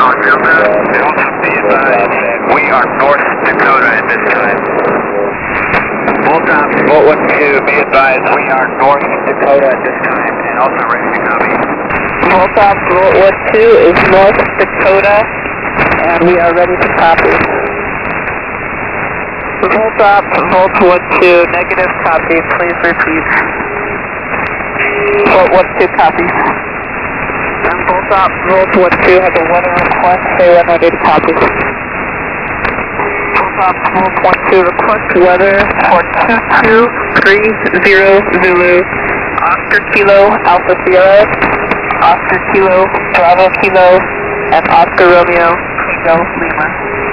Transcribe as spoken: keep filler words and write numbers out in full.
We are North Dakota at this time. Full-time, Volt one two, be advised, we are North Dakota at this time, and also ready to copy. Voltop Volt one two is North Dakota, and we are ready to copy. Voltop Volt one two, negative copy, please repeat. Volt one two copy. And Voltop Volt one two has a weather request, say when ready to copy. Voltop Volt one two request weather for two two three zero Zulu, Oscar Kilo Alpha Sierra, Oscar Kilo Bravo Kilo, and Oscar Romeo Tango Lima.